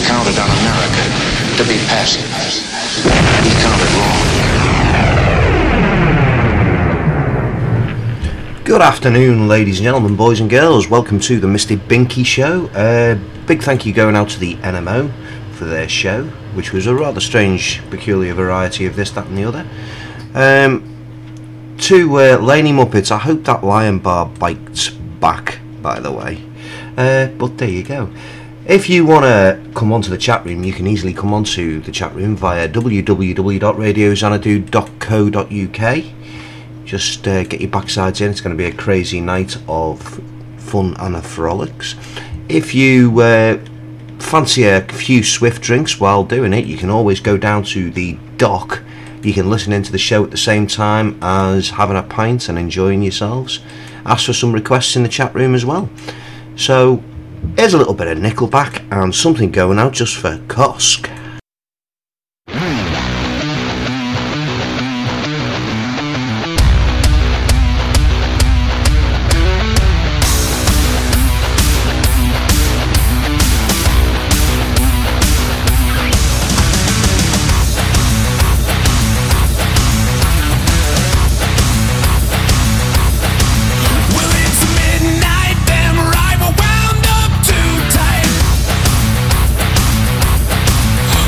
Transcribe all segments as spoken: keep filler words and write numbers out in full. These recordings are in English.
counted on America to be passive. He counted wrong. Good afternoon, ladies and gentlemen, boys and girls. Welcome to the Mister Binky Show. Uh, big thank you going out to the N M O for their show, which was a rather strange, peculiar variety of this, that and the other. Um, to uh, Laney Muppets, I hope that lion bar bites back, by the way. Uh, but there you go. If you want to come onto the chat room, you can easily come onto the chat room via w w w dot radio xanadu dot co dot u k. Just uh, get your backsides in. It's going to be a crazy night of fun and a frolics. If you uh, fancy a few swift drinks while doing it, you can always go down to the dock. You can listen into the show at the same time as having a pint and enjoying yourselves. Ask for some requests in the chat room as well. So here's a little bit of Nickelback and something going out just for Kosk. Rival wound up too tight.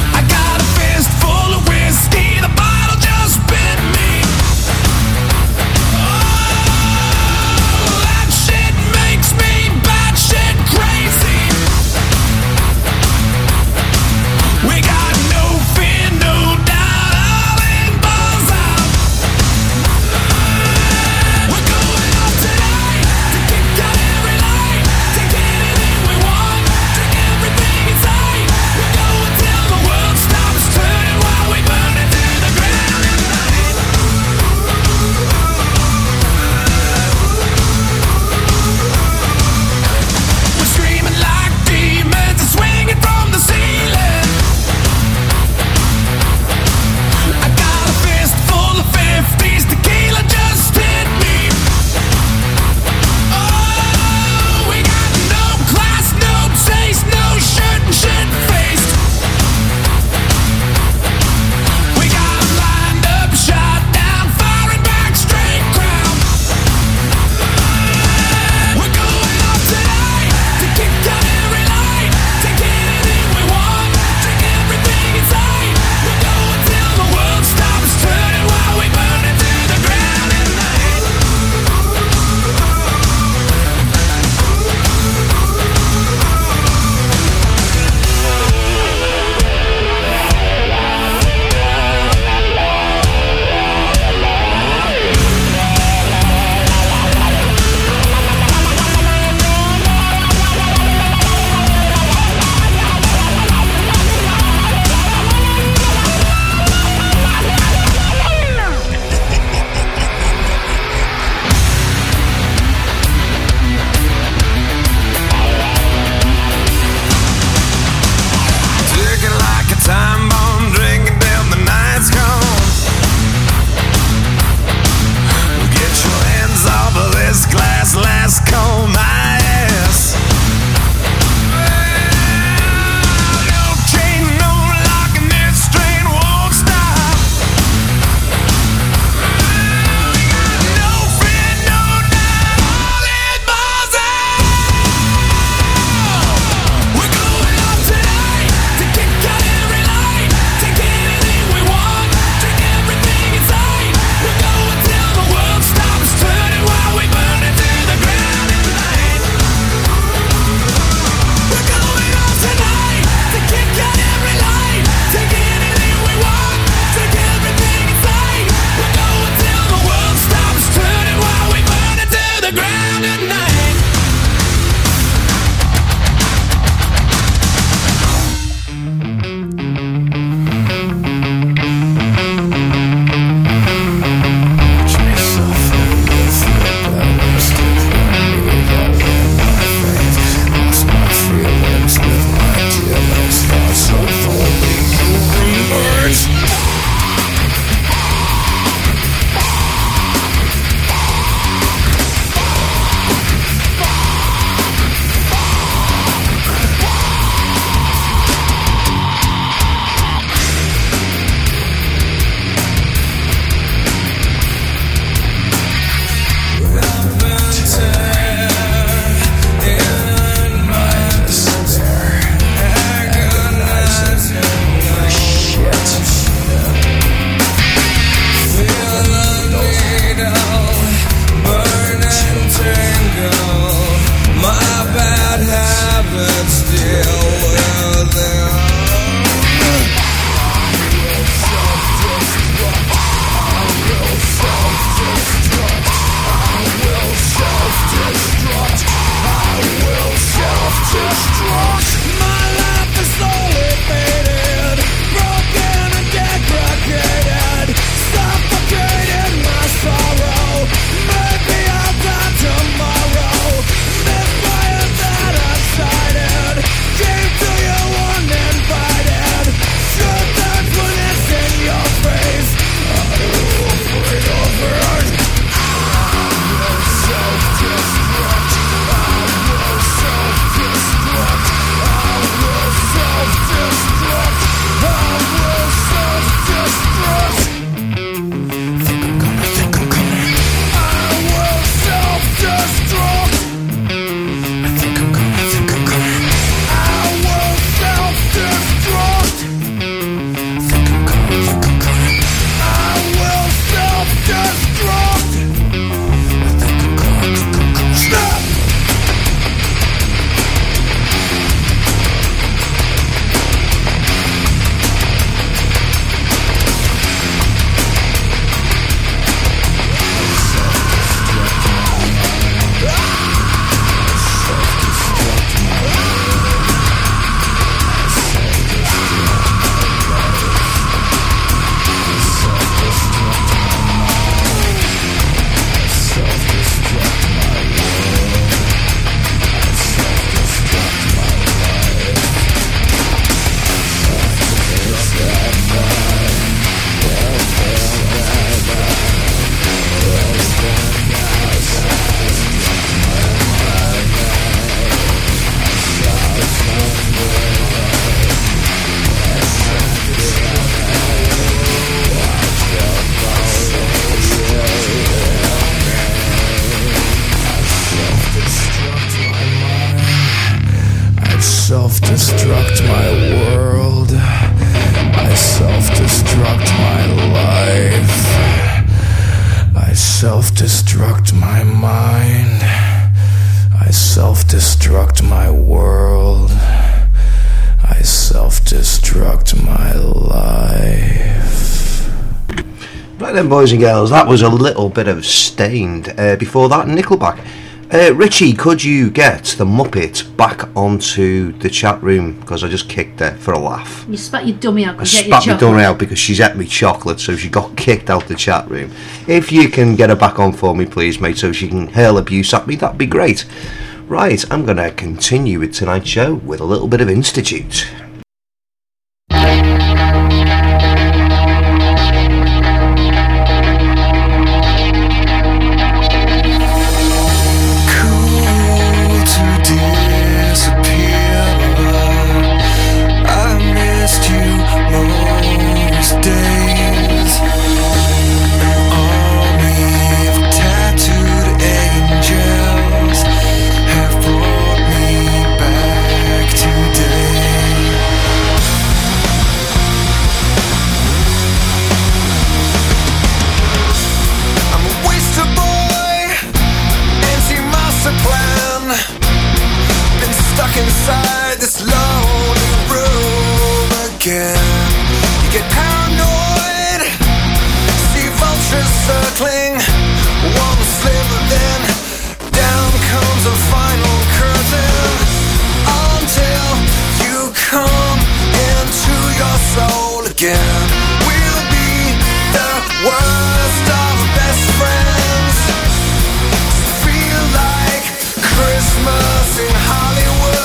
self-destruct my world. I self-destruct my life. I self-destruct my mind. I self-destruct my world. I self-destruct my life. Right then, boys and girls, that was a little bit of Stained. Uh, before that, Nickelback. Uh, Richie, could you get the Muppet back onto the chat room? Because I just kicked her for a laugh. You spat your dummy out. I spat my dummy out because she's ate me chocolate, so she got kicked out the chat room. If you can get her back on for me, please, mate, so she can hurl abuse at me, that'd be great. Right, I'm going to continue with tonight's show with a little bit of Institute. Inside this lonely room again, you get paranoid, see vultures circling, one sliver, then down comes a final curtain, until you come into your soul again. We'll be the worst of best friends, feel like Christmas in Hollywood.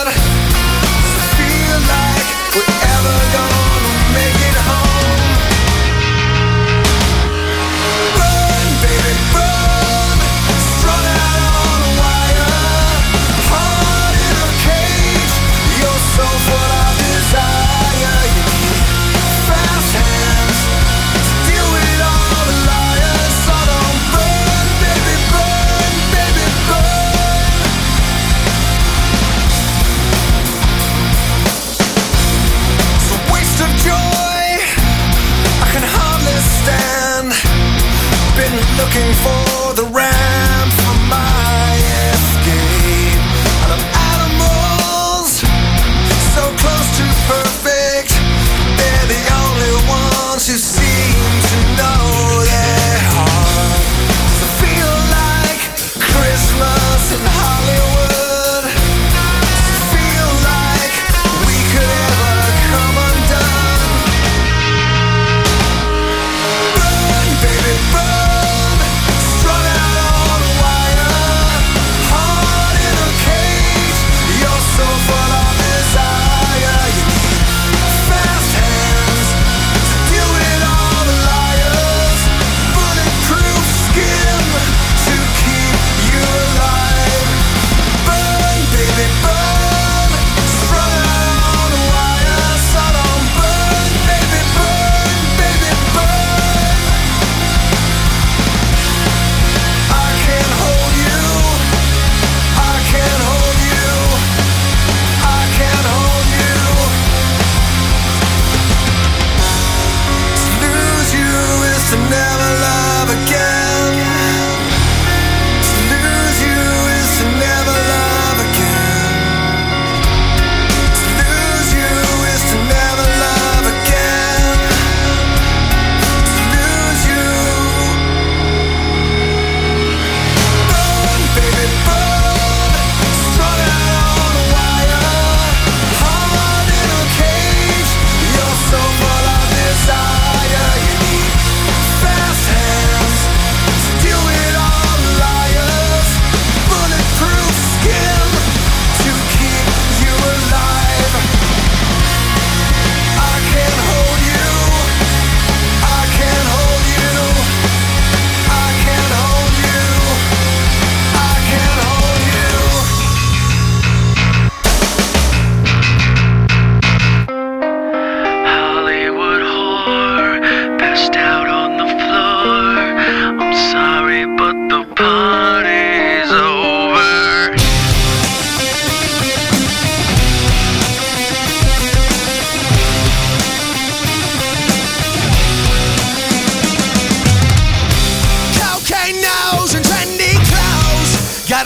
Looking for the ramp for my escape out of animals, so close to perfect. They're the only ones who seem to know their heart. So feel like Christmas in Hollywood. Feel like we could ever come undone. Run, baby, run.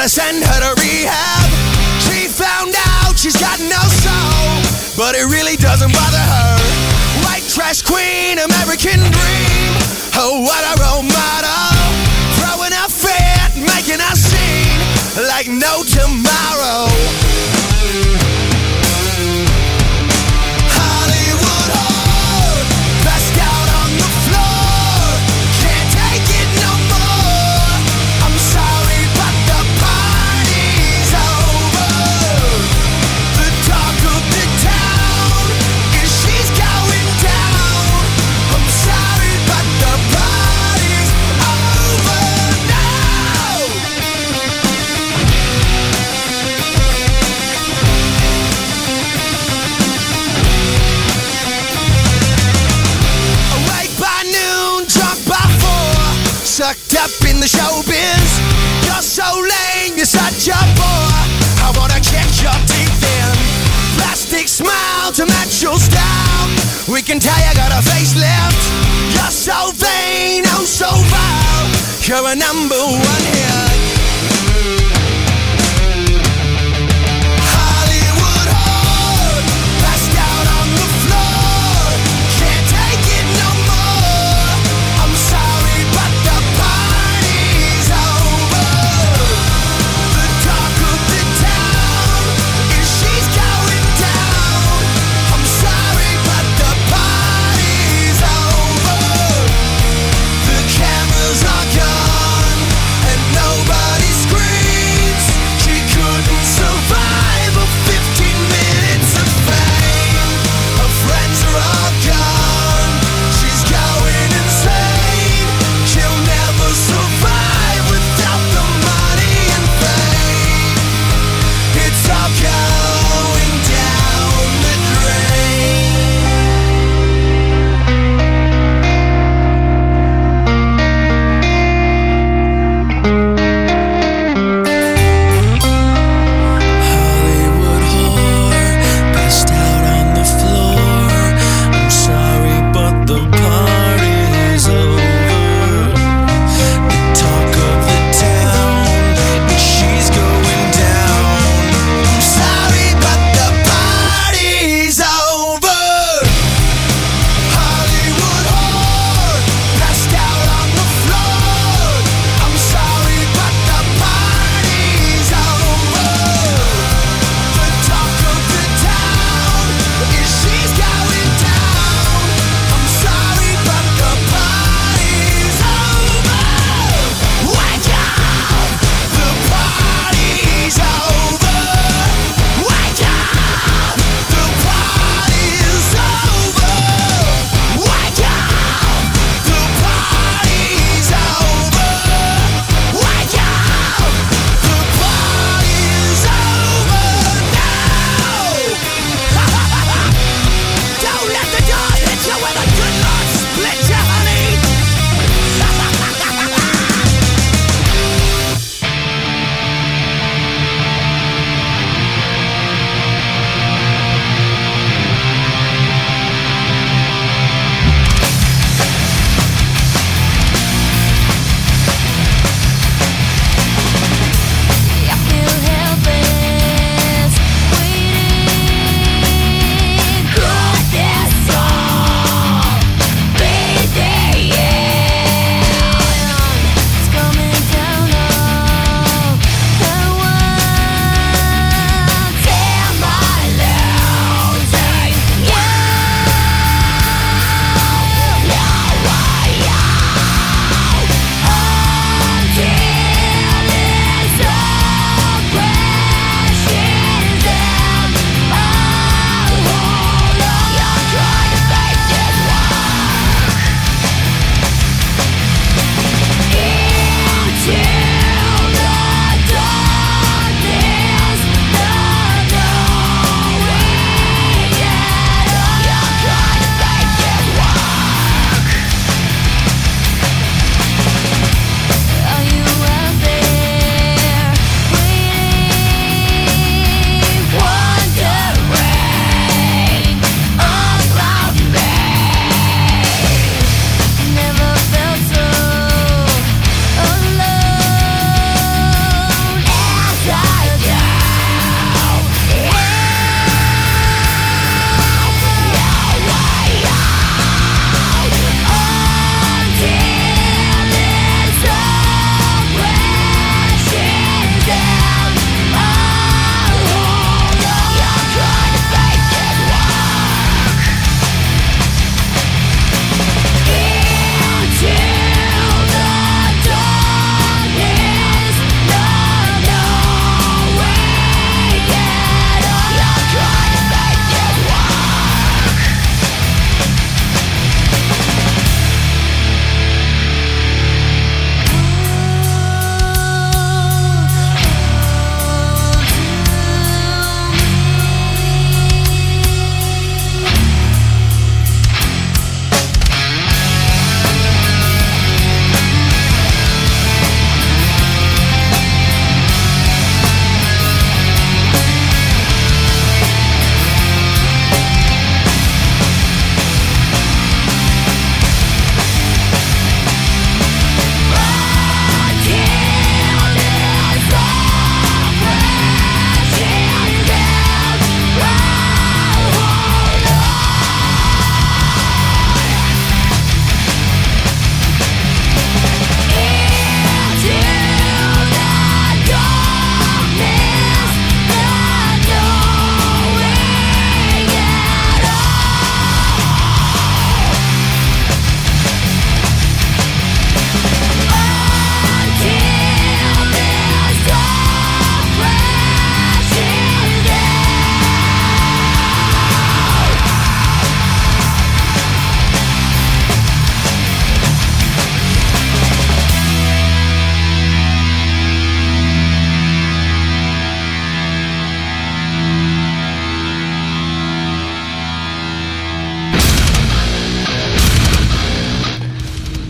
Gotta send her to rehab. She found out she's got no soul, but it really doesn't bother her. White trash queen, American dream. Oh, what a role model. Throwing a fit, making a scene like no tomorrow. Hollywood whore, passed out on the floor. Can't take it no more. I'm sorry, but the party's over. The talk of the town is she's going down. I'm sorry, but the party's over now. Awake by noon, drunk by four, sucked up in the showbiz. You're so lame, you're such a bore. I wanna kick your teeth in. Plastic smile to match your style. We can tell you got a facelift. You're so vain, oh so vile. You're a number one hit. Hollywood whore, passed out on the floor. Can't take it no more. I'm sorry, but the party's over. The talk of the town is she's going down. I'm sorry, but the party's over. The cameras are gone, and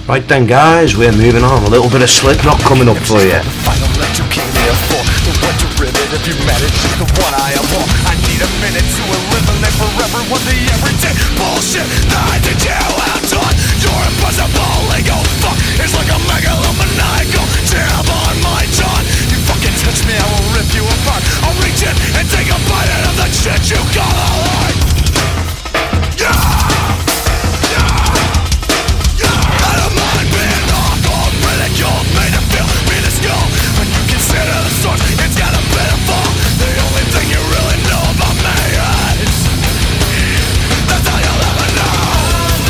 Right then, guys, we're moving on. A little bit of Slipknot coming up for you. Final let you came here for the one to rivet. If you manage the one I am for, I need a minute to eliminate forever what the everyday bullshit that I did you have done. Your impossible ego fuck is like a megalomaniacal jam on my jaw. You fucking touch me, I will rip you apart. I'll reach in and take a bite out of the shit you call a life. Yeah! Made to feel minuscule when you consider the source. It's got a bit of fall. The only thing you really know about me is that's all you'll ever know.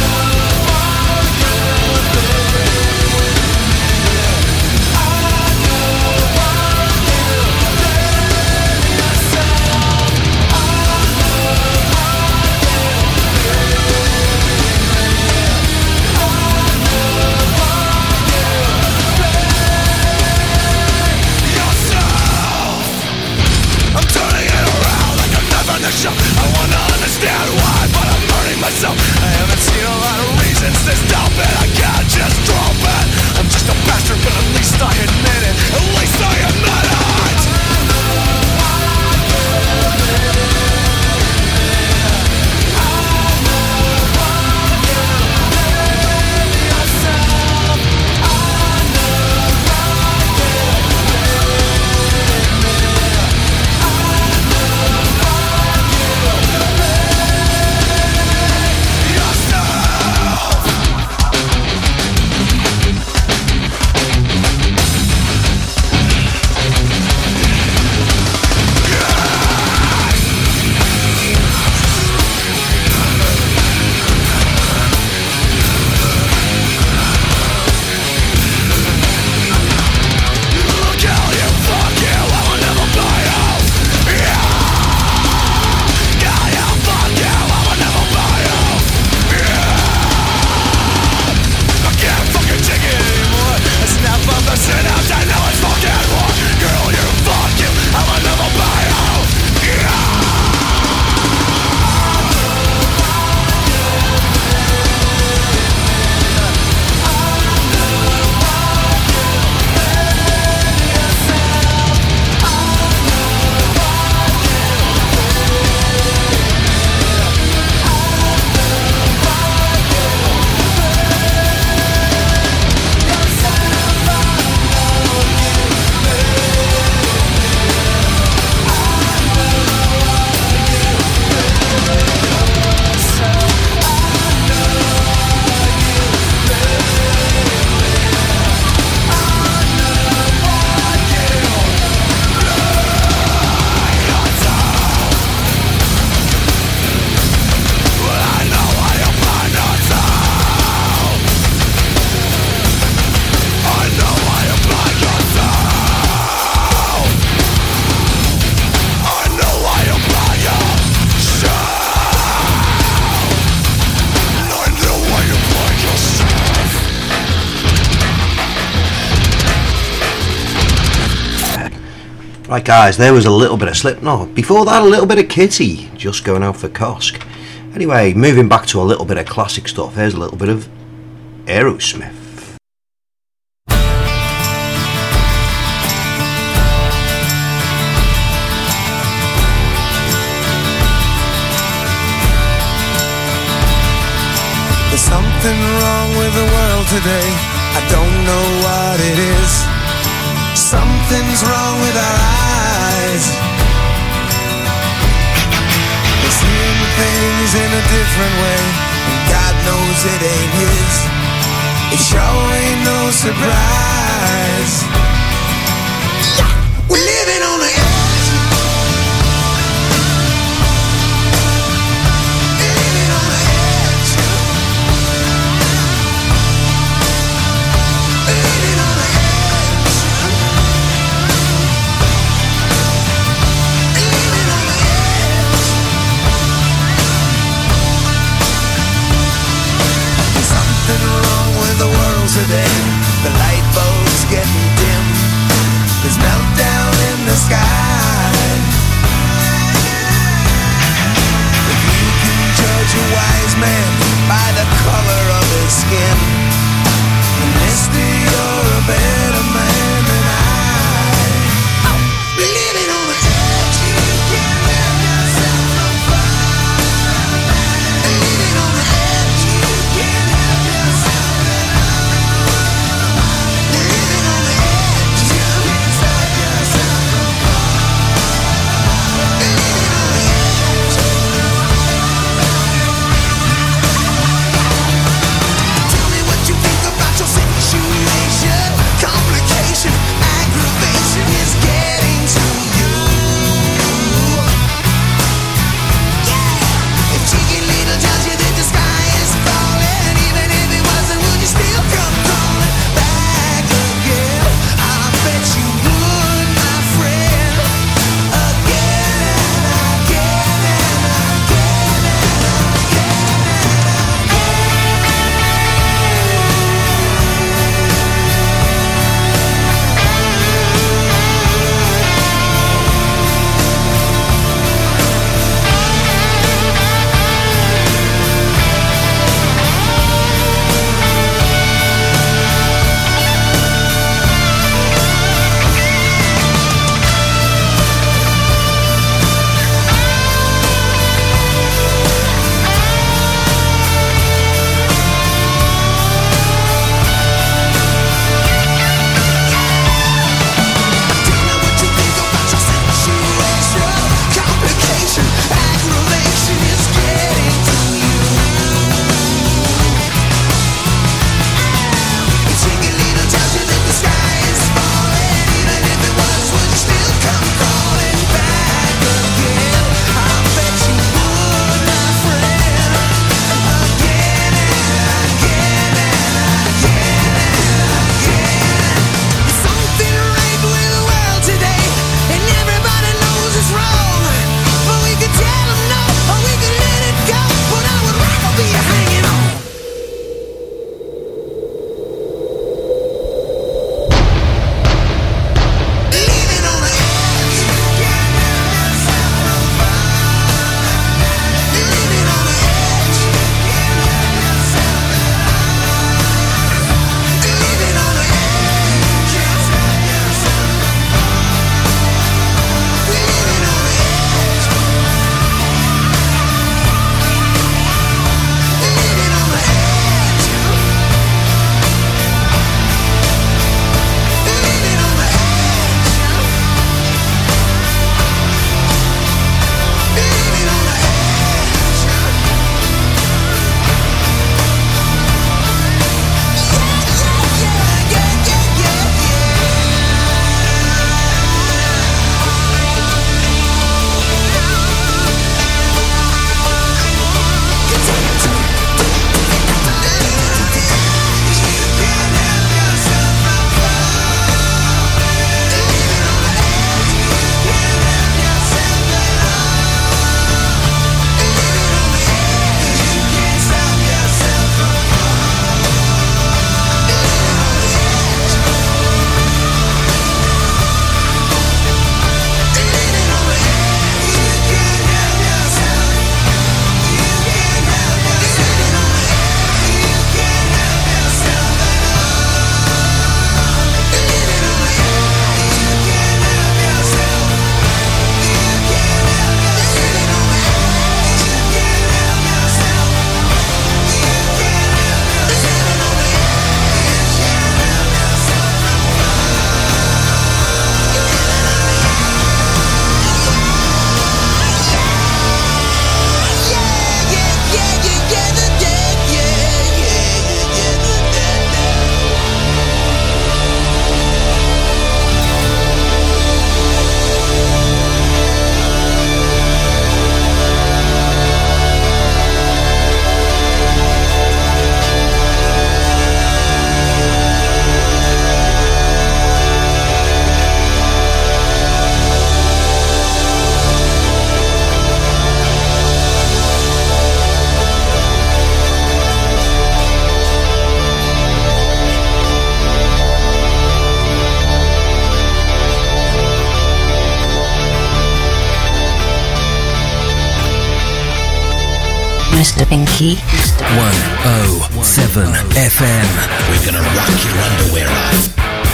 I wanna understand why, but I'm hurting myself. I haven't seen a lot of reasons to stop it. I can't just drop it. I'm just a bastard, but at least I admit it. At least I admit it. Right guys, there was a little bit of Slipknot. Before that, a little bit of Kitty, just going out for Kosk. Anyway, moving back to a little bit of classic stuff, here's a little bit of Aerosmith. There's something wrong with the world today. I don't know what it is. Something's wrong with our eyes. We're seeing things in a different way, and God knows it ain't his. It sure ain't no surprise. We're living on the edge. Living on the edge. Living on the edge. Today, the light bulb's getting dim. There's meltdown in the sky. If you can judge a wise man by the color of his skin, Mister Binky. one oh seven F M. We're gonna rock your underwear off.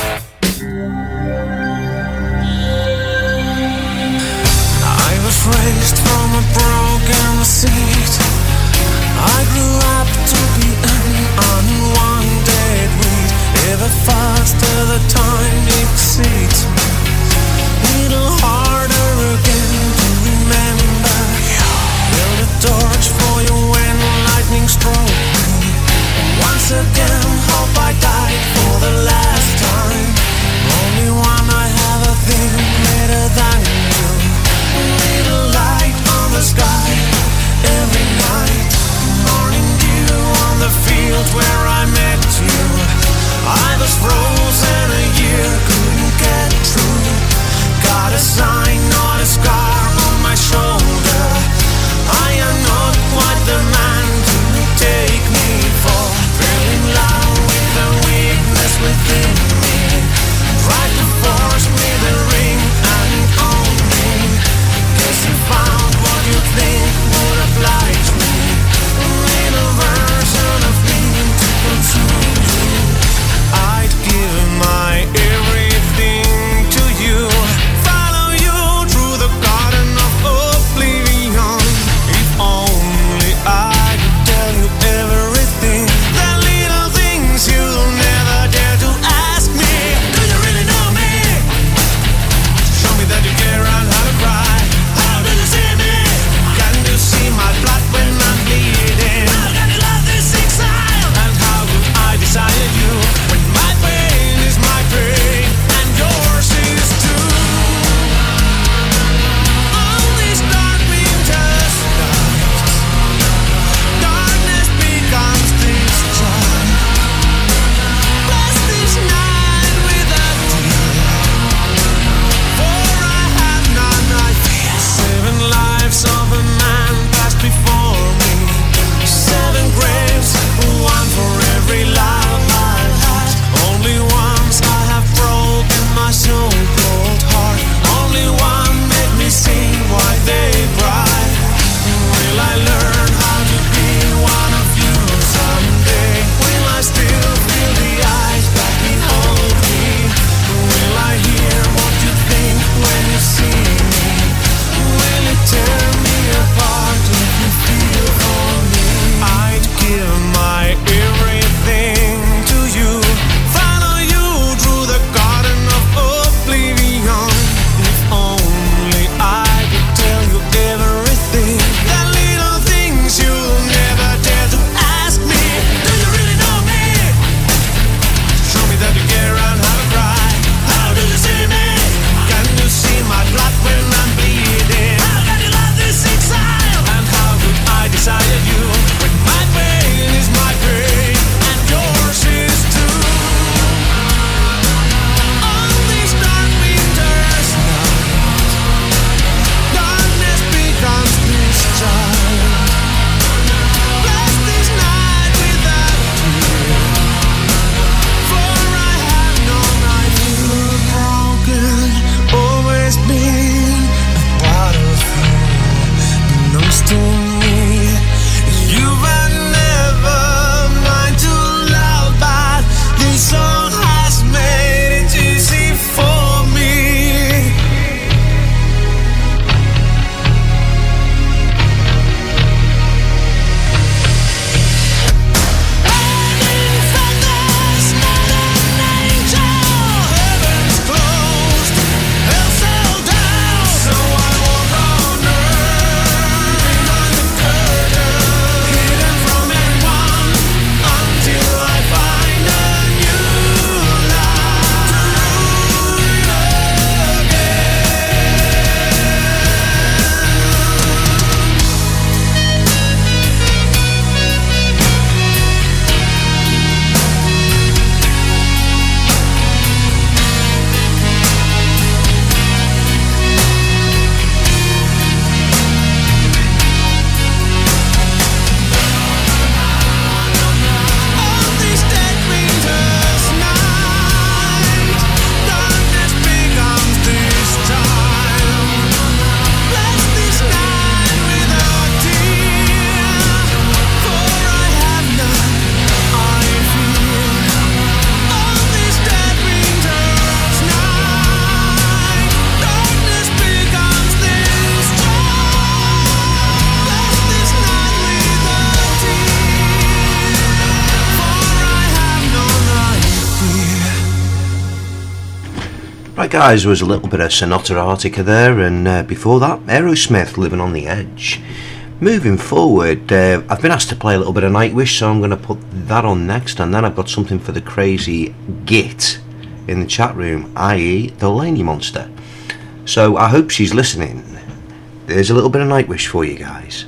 I was raised from a broken seed. I grew up to be an unwanted weed. Ever faster the time exceeds me. Little harder again to remember. Build a torch for you when lightning struck me. Once again, hope I died for the last time. Only one I have a thing greater than you. A little light guys, there was a little bit of Sonata Arctica there, and uh, before that, Aerosmith, Living on the Edge. Moving forward, uh, I've been asked to play a little bit of Nightwish, so I'm going to put that on next, and then I've got something for the crazy git in the chat room, that is the Laney Monster. So I hope she's listening. There's a little bit of Nightwish for you guys.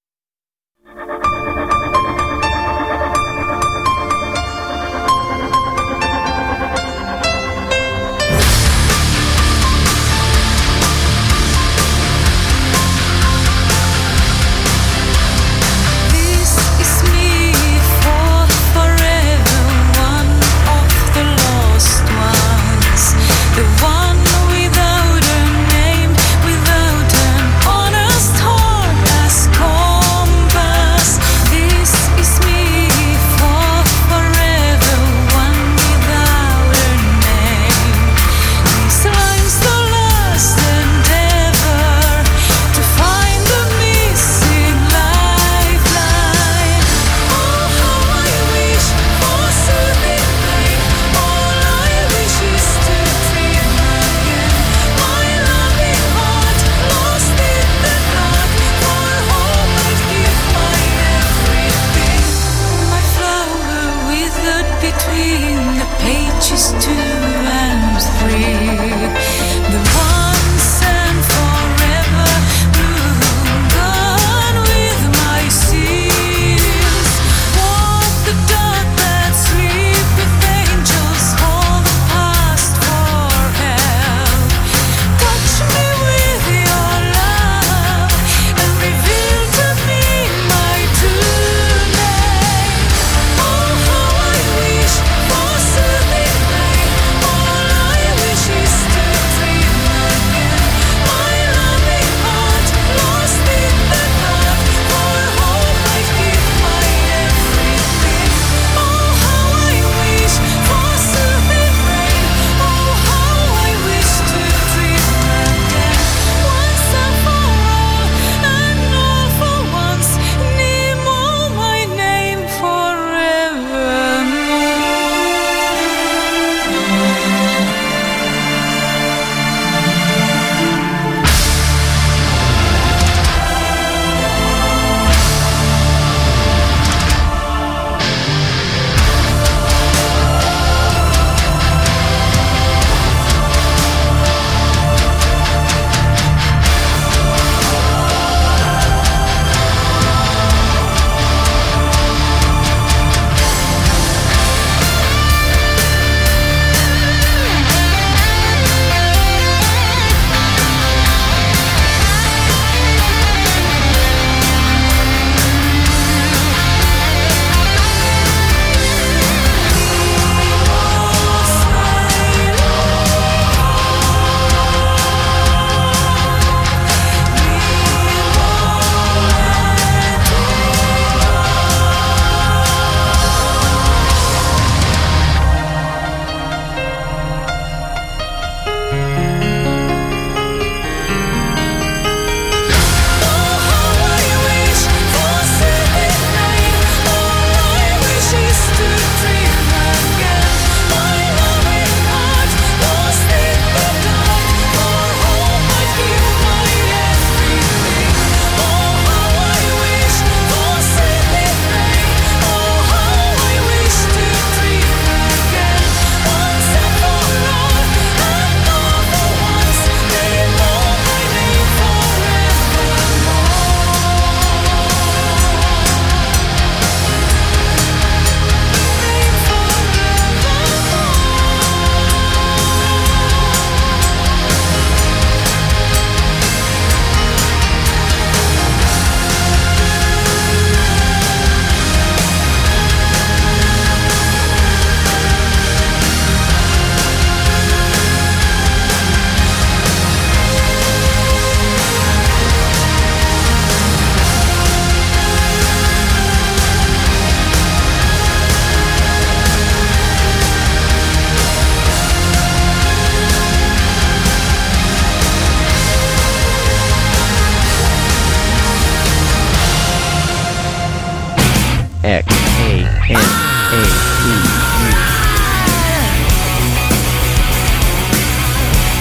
X A N A E U.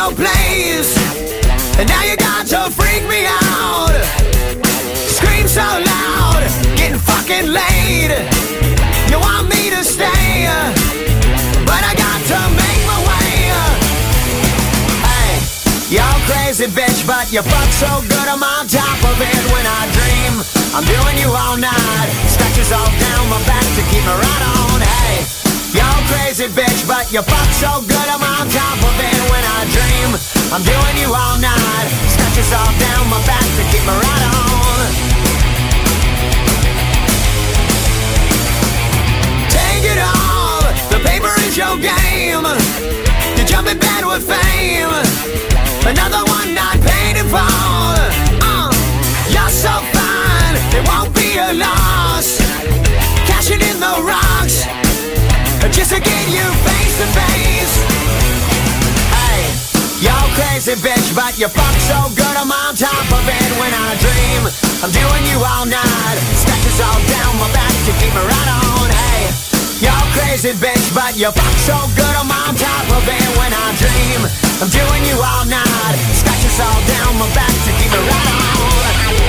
your place, and now you got to freak me out. Scream so loud, getting fucking late. You want me to stay, but I got to make my way. Hey, you're crazy bitch, but you fuck so good I'm on top of it when I dream. I'm doing you all night, scratches all down my back to keep me right on. Hey, you're crazy bitch, but you fuck so good I'm on top of it when I dream. I'm doing you all night, scratches all down my back to keep me right on. Take it all, the paper is your game. You jump in bed with fame, another one not paid in full. uh, You're so fine, it won't be a loss. Cashing in the rocks, just to get you face to face. Hey, you're crazy bitch, but you fuck so good I'm on top of it when I dream. I'm doing you all night, scratches all down my back to keep me right on. Hey, you're crazy bitch, but you fuck so good I'm on top of it when I dream. I'm doing you all night, scratches all down my back to keep me right on.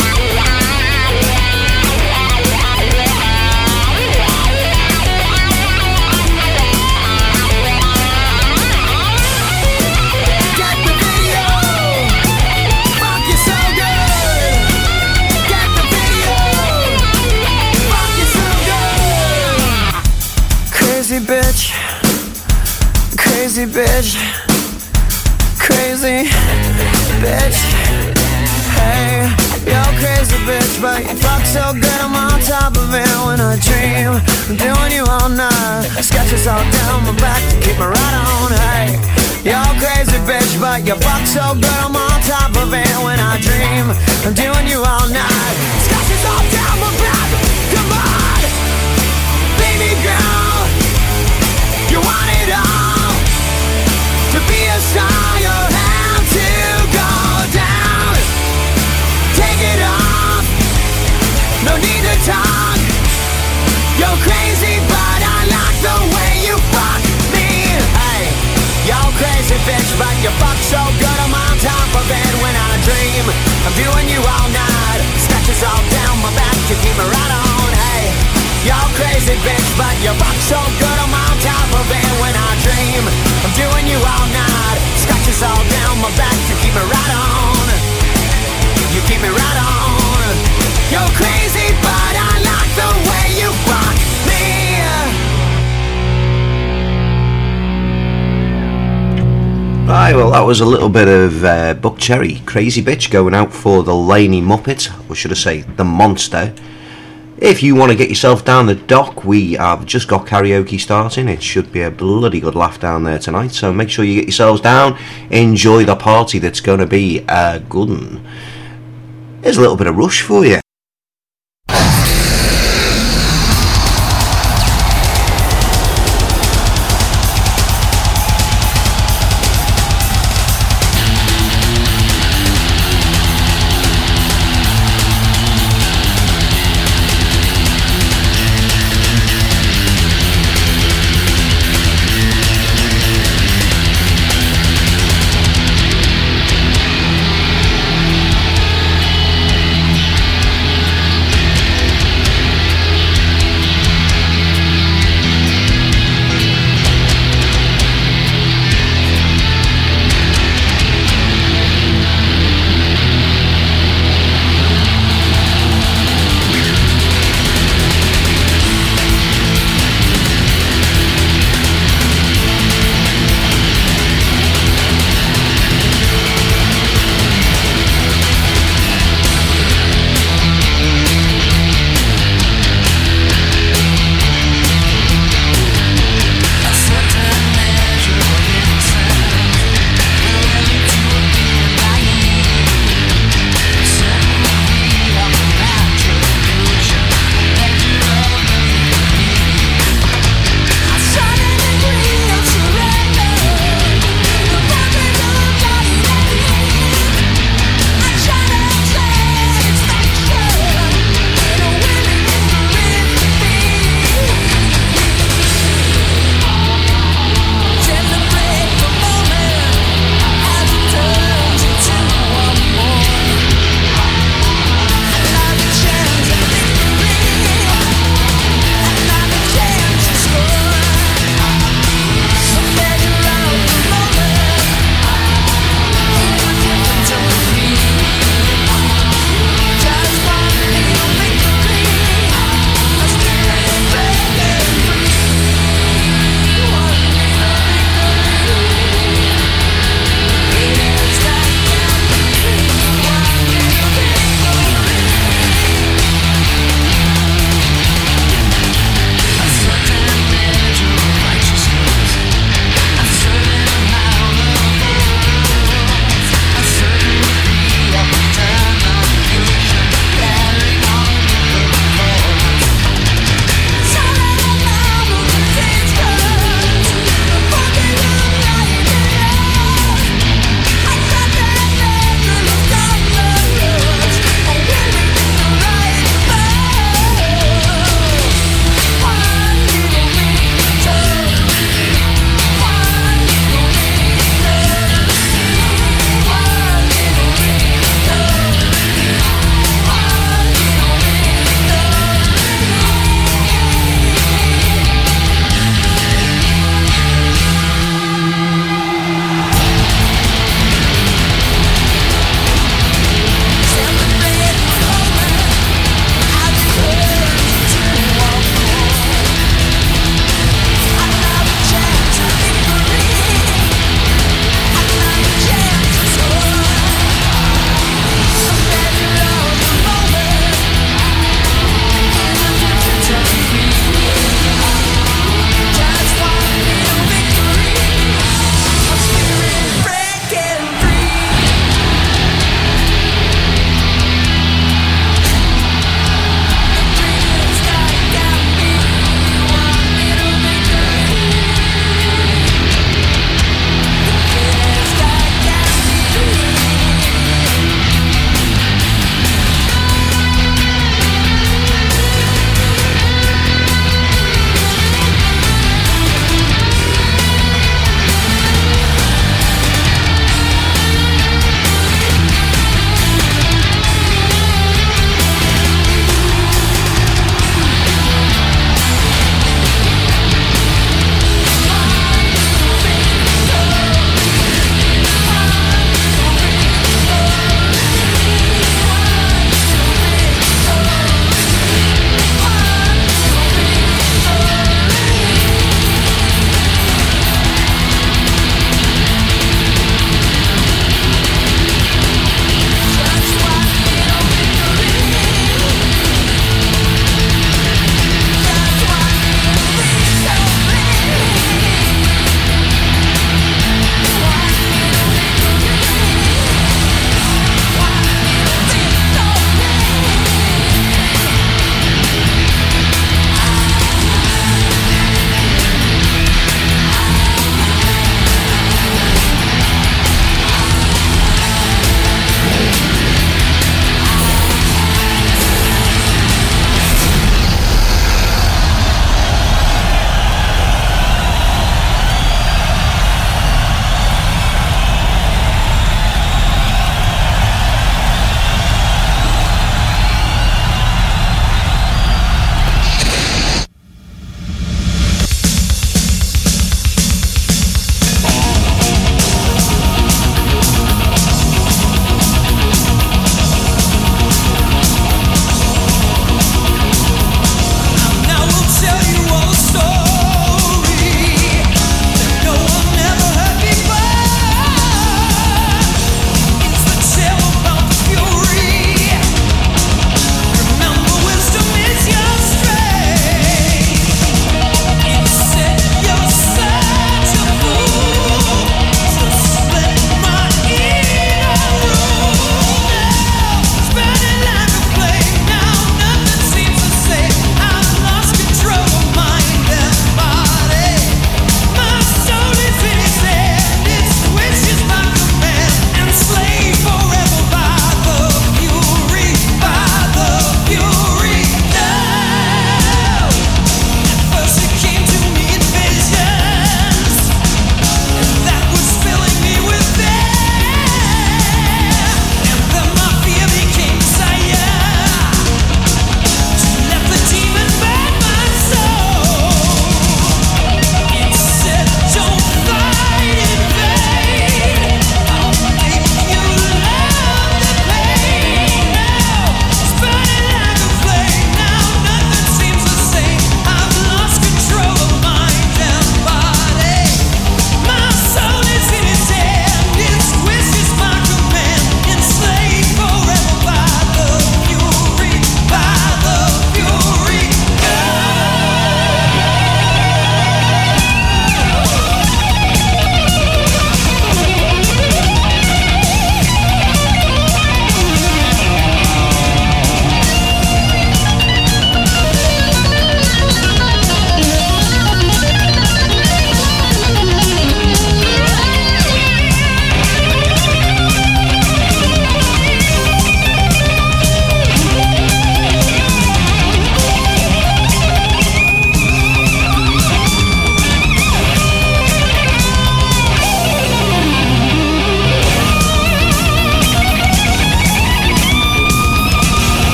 Crazy bitch, crazy bitch, crazy bitch. Hey, you're crazy bitch, but you fuck so good I'm on top of it when I dream. I'm doing you all night, scratches all down my back to keep me right on. Hey, you're crazy bitch, but you fuck so good I'm on top of it when I dream. I'm doing you all night, scratches all down my back. Come on, baby girl. You want it all, to be a star you have to go down. Take it off, no need to talk. You're crazy but I like the way you fuck me. Hey, you're crazy bitch, but you fuck so good I'm on top of it when I dream. I'm doing you all night, scratches all down my back to keep me right on. Hey, you're crazy bitch, but you fuck so good I'm on top of it when I dream. I'm doing you all night, scratches all down my back to keep me right on. You keep me right on. You're crazy but I like the way you fuck me. Right, well that was a little bit of uh, Buck Cherry, Crazy Bitch, going out for the Laney Muppet, or should I say the Monster. If you want to get yourself down the dock, we have just got karaoke starting. It should be a bloody good laugh down there tonight, so make sure you get yourselves down, enjoy the party that's going to be a good one. Here's a little bit of Rush for you.